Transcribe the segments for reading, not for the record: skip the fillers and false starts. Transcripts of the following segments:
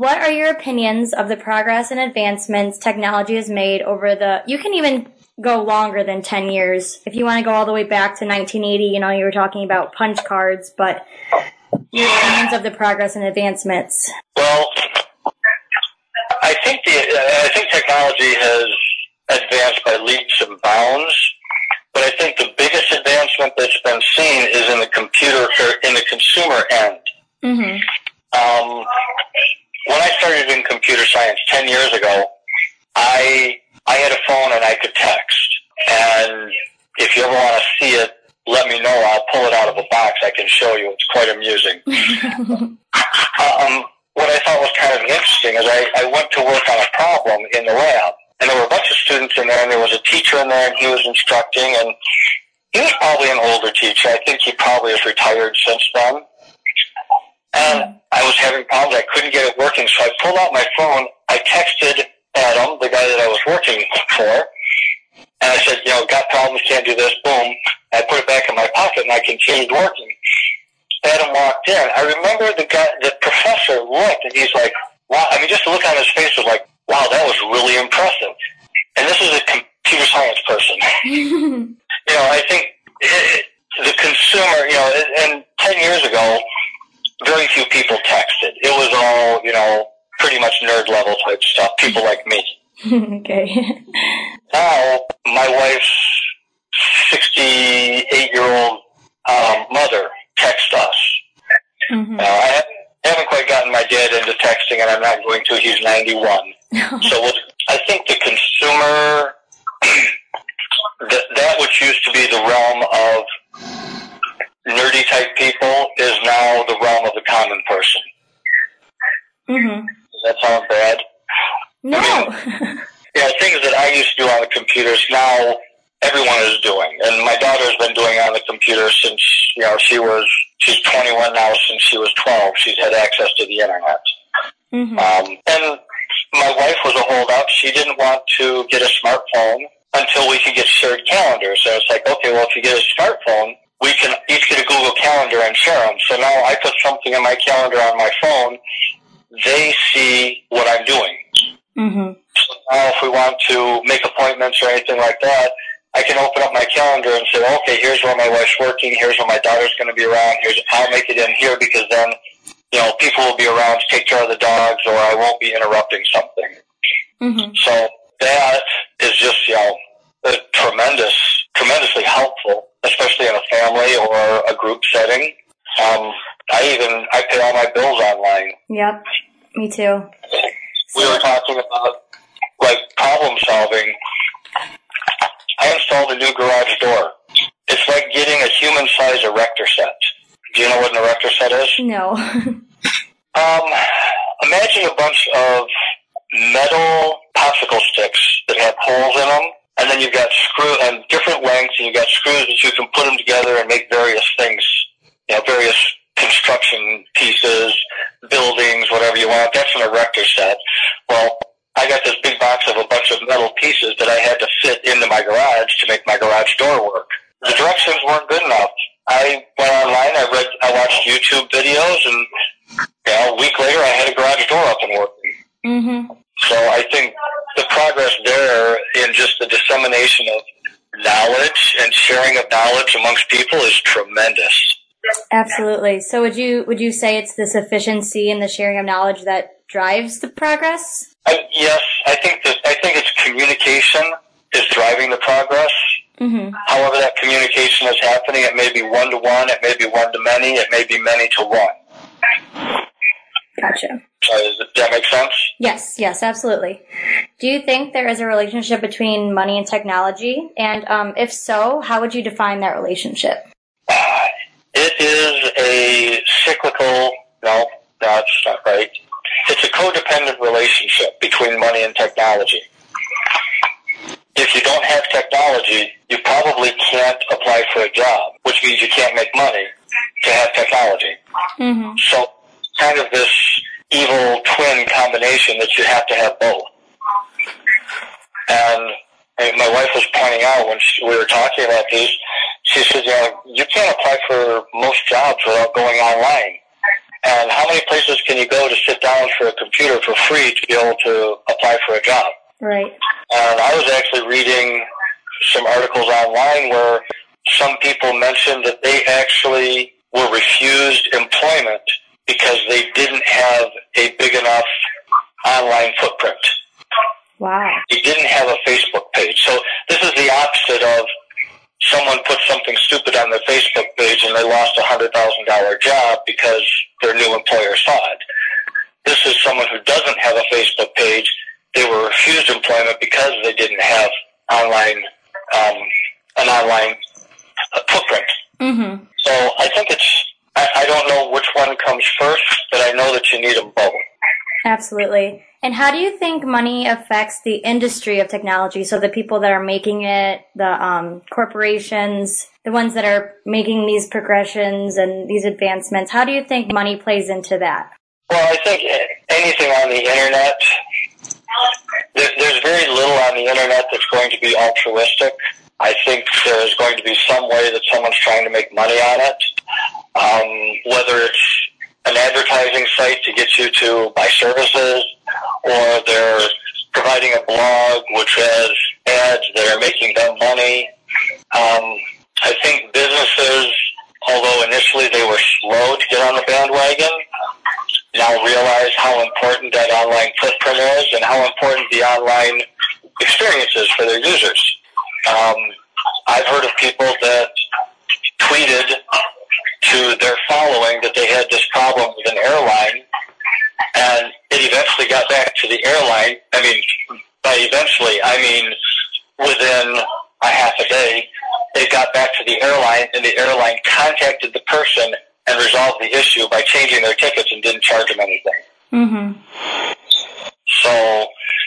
what are your opinions of the progress and advancements technology has made you can even go longer than 10 years. If you want to go all the way back to 1980, you were talking about punch cards, but your opinions of the progress and advancements. Well, I think technology has advanced by leaps and bounds, but I think the biggest advancement that's been seen is in the consumer end. Mm-hmm. When I started in computer science 10 years ago, I had a phone and I could text. And if you ever want to see it, let me know. I'll pull it out of a box. I can show you. It's quite amusing. What I thought was kind of interesting is I went to work on a problem in the lab, and there were a bunch of students in there, and there was a teacher in there, and he was instructing, and he was probably an older teacher. I think he probably has retired since then. And I was having problems. I couldn't get it working, so I pulled out my phone. I texted Adam, the guy that I was working for, and I said, got problems, can't do this, boom. I put it back in my pocket, and I continued working. Adam walked in. I remember the professor looked, and he's like, wow. I mean, just the look on his face was like, wow, that was really impressive. And this is a computer science person. I think the consumer, and 10 years ago, very few people texted. It was all, pretty much nerd level type stuff, people like me. Okay. Now, my wife's 68-year-old mother texts us. Mm-hmm. I haven't quite gotten my dad into texting, and I'm not going to. He's 91. So I think the consumer, that which used to be the realm of nerdy type people is now the realm of the common person. Mm-hmm. Does that sound bad? No. Things that I used to do on the computers now everyone is doing. And my daughter's been doing on the computer since, she's 21 now, since she was 12. She's had access to the internet. Mm-hmm. And my wife was a holdout. She didn't want to get a smartphone until we could get shared calendars. So it's like, okay, well, if you get a smartphone, we can each get a Google Calendar and share them. So now I put something in my calendar on my phone. They see what I'm doing. Mm-hmm. So now if we want to make appointments or anything like that, I can open up my calendar and say, okay, here's where my wife's working, here's where my daughter's going to be around, I'll make it in here because then, people will be around to take care of the dogs or I won't be interrupting something. Mm-hmm. So that is just, tremendously helpful, especially in a family or a group setting. I pay all my bills online. Yep, me too. We were talking about, problem solving. I installed a new garage door. It's like getting a human-size erector set. Do you know what an erector set is? No. Imagine a bunch of metal popsicle sticks that have holes in them, and then you've got screws and different lengths, and you've got screws that you can put them together and make various things, various construction pieces, buildings, whatever you want. That's an erector set. Well, I got this big box of a bunch of metal pieces that I had to fit into my garage to make my garage door work. The directions weren't good enough. I went online, I watched YouTube videos, and a week later I had a garage door up and working. Mm-hmm. So I think the progress there in just the dissemination of knowledge and sharing of knowledge amongst people is tremendous. Absolutely. So would you say it's this efficiency and the sharing of knowledge that drives the progress? Yes, I think it's communication is driving the progress. Mm-hmm. However that communication is happening, it may be one-to-one, it may be one-to-many, it may be many-to-one. Gotcha. Does that make sense? Yes, absolutely. Do you think there is a relationship between money and technology? And if so, how would you define that relationship? It is a cyclical, no, that's not right. It's a codependent relationship between money and technology. If you don't have technology, you probably can't apply for a job, which means you can't make money to have technology. Mm-hmm. So kind of this evil twin combination that you have to have both. And my wife was pointing out when we were talking about these, she said, you can't apply for most jobs without going online. And how many places can you go to sit down for a computer for free to be able to apply for a job? Right. And I was actually reading some articles online where some people mentioned that they actually were refused employment because they didn't have a big enough online footprint. Wow. They didn't have a Facebook page. So this is the opposite of someone put something stupid on their Facebook page and they lost a $100,000 job because their new employer saw it. This is someone who doesn't have a Facebook page. They were refused employment because they didn't have an online footprint. Mm-hmm. So I think I don't know which one comes first, but I know that you need them both. Absolutely. And how do you think money affects the industry of technology? So the people that are making it, the corporations, the ones that are making these progressions and these advancements, how do you think money plays into that? Well, I think anything on the internet, there's very little on the internet that's going to be altruistic. I think there's going to be some way that someone's trying to make money on it, whether it's an advertising site to get you to buy services, or they're providing a blog which has ads that are making them money. I think businesses, although initially they were slow to get on the bandwagon, now realize how important that online footprint is and how important the online experience is for their users. I've heard of people that tweeted to their following that they had this problem with an airline, and it eventually got back to the airline. I mean, by eventually, I mean within a half a day, they got back to the airline, and the airline contacted the person and resolved the issue by changing their tickets and didn't charge them anything. Mm-hmm. So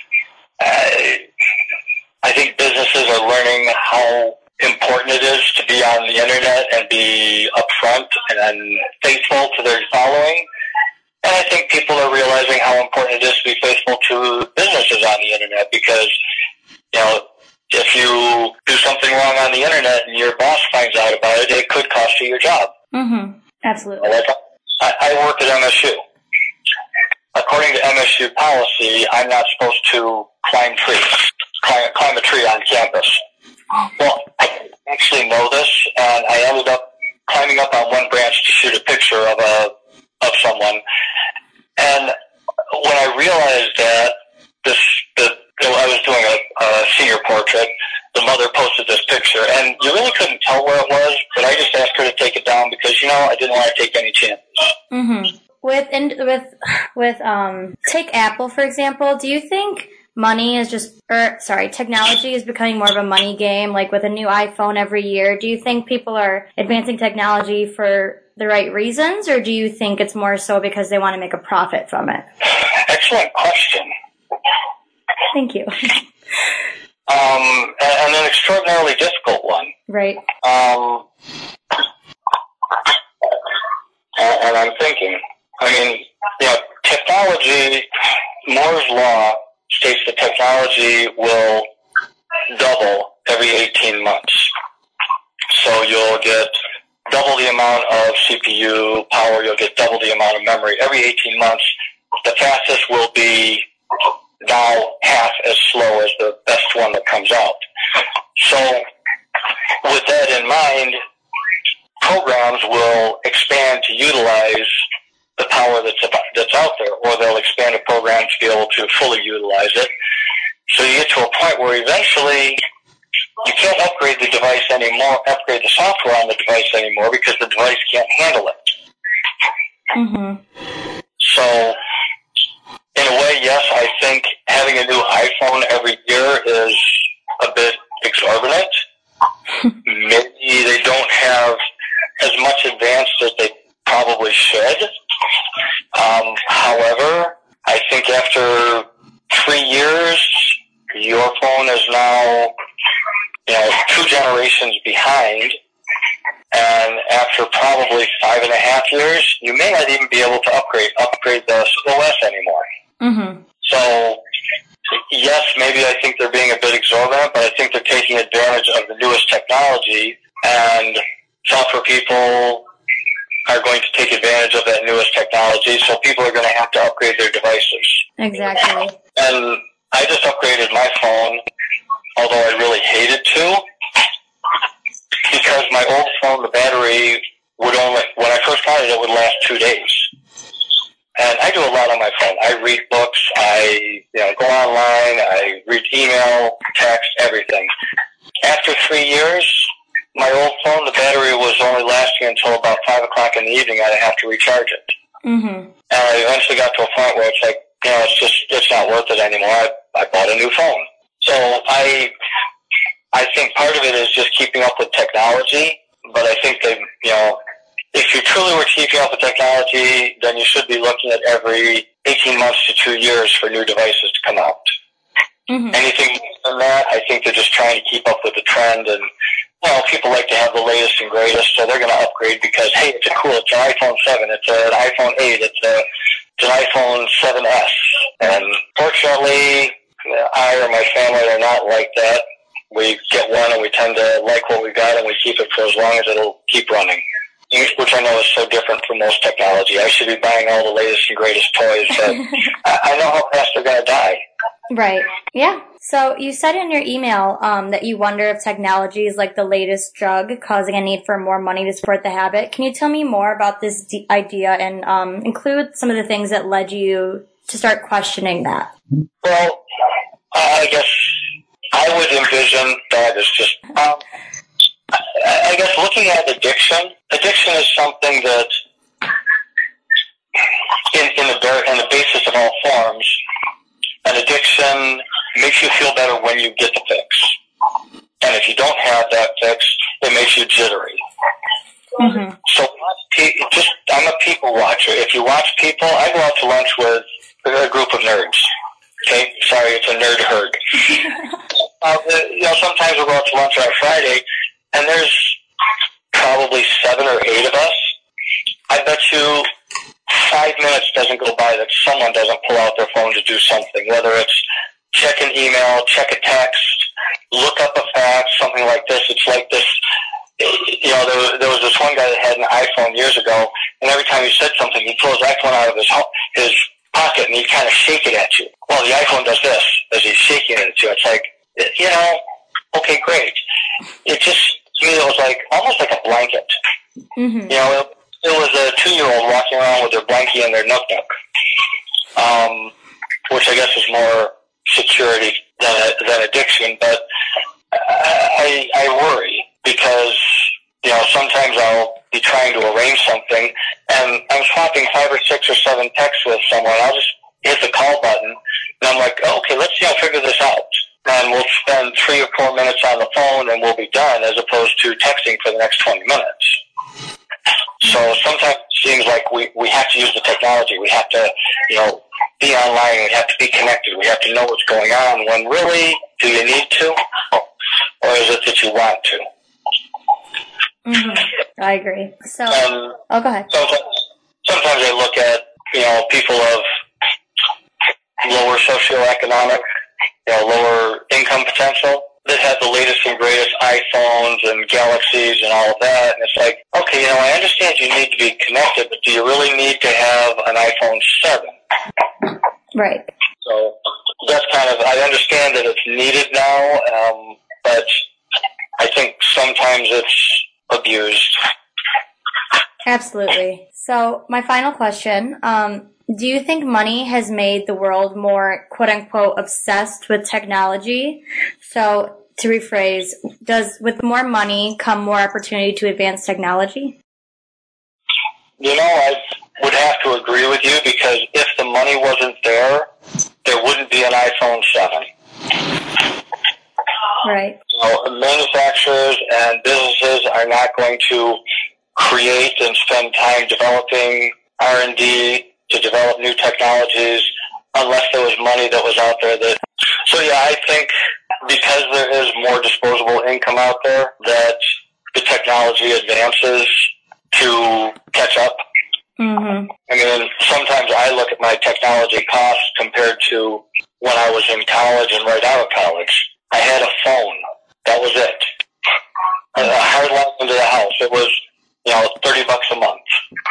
I think businesses are learning how important it is to be on the internet and be upfront and faithful to their following. And I think people are realizing how important it is to be faithful to businesses on the internet because, you know, if you do something wrong on the internet and your boss finds out about it, it could cost you your job. Mm-hmm. Absolutely. I work at MSU. According to MSU policy, I'm not supposed to climb a tree on campus. Well, I didn't actually know this, and I ended up climbing up on one branch to shoot a picture of someone. And when I realized that I was doing a senior portrait, the mother posted this picture, and you really couldn't tell where it was, but I just asked her to take it down because, you know, I didn't want to take any chances. Mm-hmm. Take Apple, for example, do you think technology is becoming more of a money game, like with a new iPhone every year? Do you think people are advancing technology for the right reasons, or do you think it's more so because they want to make a profit from it? Excellent question. Thank you. And an extraordinarily difficult one. Right. And I'm thinking, I mean, you know, technology, Moore's Law states that technology will double every 18 months. So you'll get double the amount of CPU power, you'll get double the amount of memory every 18 months. The fastest will be now half as slow as the best one that comes out. So with that in mind, programs will expand to utilize the power that's out there, or they'll expand a program to be able to fully utilize it. So you get to a point where eventually you can't upgrade the device anymore, upgrade the software on the device anymore because the device can't handle it. Mm-hmm. So in a way, yes, I think having a new iPhone every year is a bit exorbitant. Maybe they don't have as much advanced as they probably should. However, I think after 3 years, your phone is now, 2 generations behind. And after probably 5.5 years, you may not even be able to upgrade the OS anymore. Mm-hmm. So, yes, maybe I think they're being a bit exorbitant, but I think they're taking advantage of the newest technology, and software people are going to take advantage of that newest technology, so people are going to have to upgrade their devices. Exactly. And I just upgraded my phone, although I really hated to, because my old phone, the battery would only, when I first got it, it would last 2 days. And I do a lot on my phone. I read books, I go online, I read email, text, everything. After 3 years, my old phone, the battery was only lasting until about 5 o'clock in the evening. I'd have to recharge it. Mm-hmm. And I eventually got to a point where it's like, it's not worth it anymore. I bought a new phone. So I think part of it is just keeping up with technology, but I think that, if you truly were keeping up with technology, then you should be looking at every 18 months to 2 years for new devices to come out. Mm-hmm. Anything more than that, I think they're just trying to keep up with the trend, and people like to have the latest and greatest, so they're going to upgrade because, hey, it's an iPhone 7, it's an iPhone 8, it's an iPhone 7S. And fortunately, I or my family are not like that. We get one and we tend to like what we got and we keep it for as long as it'll keep running, which I know is so different from most technology. I should be buying all the latest and greatest toys, but I know how fast they're going to die. Right. Yeah. So you said in your email that you wonder if technology is like the latest drug, causing a need for more money to support the habit. Can you tell me more about this idea and include some of the things that led you to start questioning that? Well, I guess I would envision that as just, I guess looking at addiction is something that in the basis of all forms, an addiction makes you feel better when you get the fix. And if you don't have that fix, it makes you jittery. Mm-hmm. So I'm a people watcher. If you watch people, I go out to lunch with a group of nerds. Okay? Sorry, it's a nerd herd. Sometimes we'll go out to lunch on a Friday, and there's probably 7 or 8 of us. I bet you 5 minutes doesn't go by that someone doesn't pull out their phone to do something, whether it's check an email, check a text, look up a fact, something like this. It's like this, there was this one guy that had an iPhone years ago, and every time he said something, he'd pull his iPhone out of his pocket, and he'd kind of shake it at you. Well, the iPhone does this as he's shaking it at you. It's like, okay, great. It just, to me, it was like, almost like a blanket. Mm-hmm. It was a 2-year-old walking around with their blankie and their nuk-nuk, which I guess is more security than addiction. But I worry because, sometimes I'll be trying to arrange something, and I'm swapping 5 or 6 or 7 texts with someone. I'll just hit the call button, and I'm like, okay, let's figure this out. And we'll spend 3 or 4 minutes on the phone, and we'll be done, as opposed to texting for the next 20 minutes. So sometimes it seems like we have to use the technology. We have to, be online. We have to be connected. We have to know what's going on. When really, do you need to? Or is it that you want to? Mm-hmm. I agree. So, go ahead. Sometimes I look at, people of lower socioeconomic, lower income potential that have the latest and greatest iPhones and Galaxies and all of that. And it's like, okay, I understand you need to be connected, but do you really need to have an iPhone 7? Right. So that's I understand that it's needed now, but I think sometimes it's abused. Absolutely. So my final question, do you think money has made the world more, quote unquote, obsessed with technology? So to rephrase, with more money come more opportunity to advance technology? I would have to agree with you, because if the money wasn't there, there wouldn't be an iPhone 7. Right. Manufacturers and businesses are not going to create and spend time developing R&D to develop new technologies unless there was money that was out there. So I think because there is more disposable income out there, that the technology advances to catch up. Mm-hmm. Sometimes I look at my technology costs compared to when I was in college and right out of college. I had a phone. That was it. A hard line into the house. It was, $30 a month.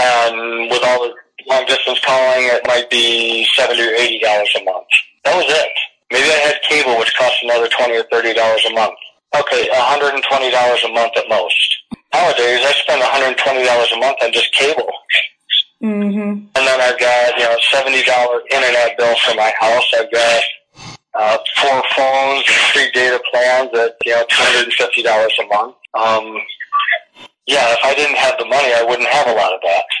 And with all the long distance calling, it might be $70 or $80 a month. That was it. Maybe I had cable, which cost another $20 or $30 a month. Okay, $120 a month at most. Nowadays, I spend $120 a month on just cable. Mm-hmm. And then I've got, $70 internet bill for my house. I've got 4 phones and 3 data plans at, $250 a month. If I didn't have the money, I wouldn't have a lot of that.